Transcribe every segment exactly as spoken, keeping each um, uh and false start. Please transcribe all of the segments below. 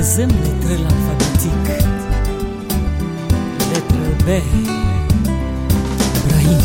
deuxième lettre de l'alphabétique. Lettre B. Ibrahim.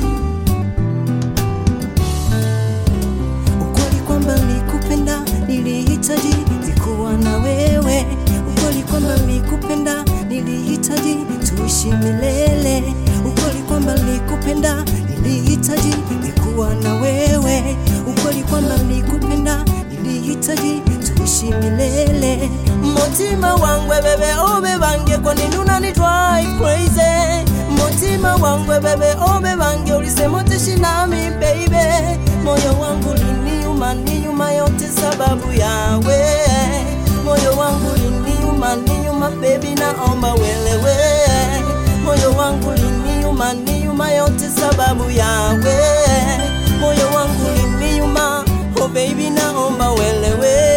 Ukweli kwamba nilikupenda, nilihitaji kuwa na wewe. Ukweli kwamba nilikupenda, nilihitaji tuishi milele. Ukweli kwamba nilikupenda, nilihitaji kuwa na wewe. Ukweli kwamba nilikupenda, nilihitaji tuishi milele. Motima wangu bebe obe bange, kwa nini unani drive crazy? Motima wangu bebe obe bange, ulisema utishi nami baby. Moyo wangu liniuma niuma yote sababu yawe. Moyo wangu liniuma niuma baby, naomba uelewe. Moyo wangu liniuma niuma yote sababu yawe. Moyo wangu liniuma oh baby, naomba uelewe.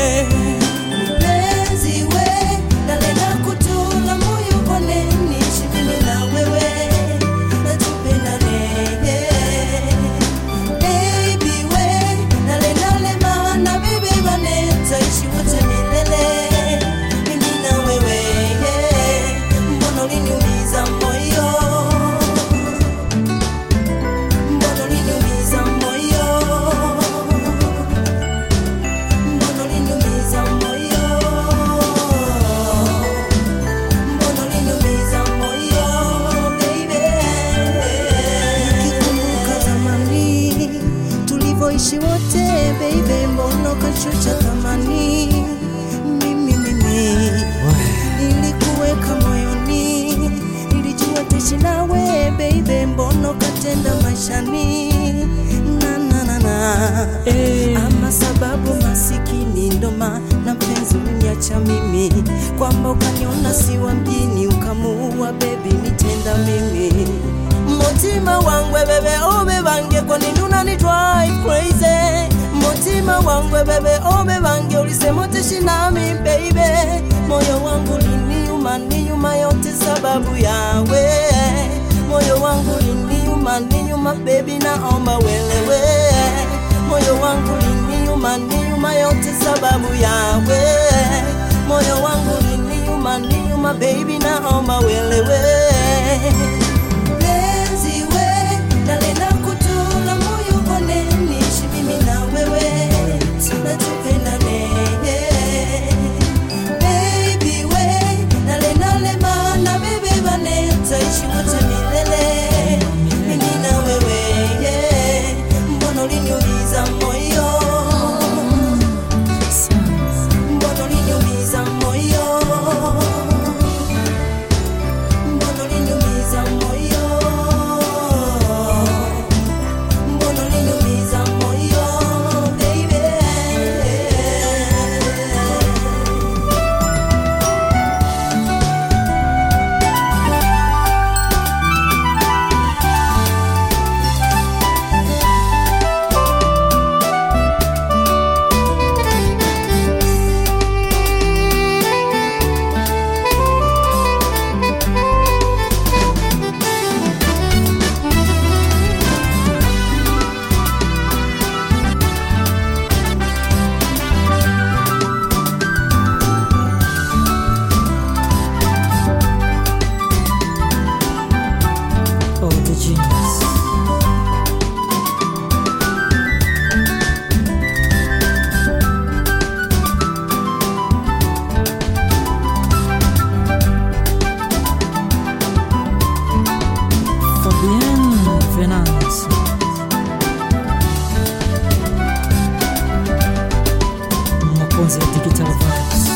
Ishi wote baby, mbono kachucha thamani. Mimi mimi nilikuweka moyoni, nilijua tishi nawe baby, mbono katenda maishani. Na na na na hey. Ama sababu masikini ndoma na mpenzi uniacha mimi, kwamba ukaniona siwa mjini ukamuua baby, nitenda mimi. Motima wangu bebe obe bange, kwa nini unani drive crazy? Motima wangu bebe obe bange, ulisema utishi nami baby. Moyo wangu liniuma niuma yote sababu yawe. Moyo wangu liniuma niuma baby, naomba uelewe. Moyo wangu liniuma niuma yote sababu yawe. Moyo wangu liniuma niuma baby, naomba uelewe. Digital Vibes.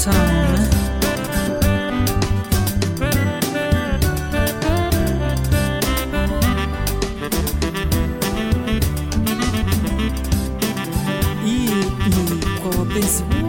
Town. Hii ni kwa wapenzi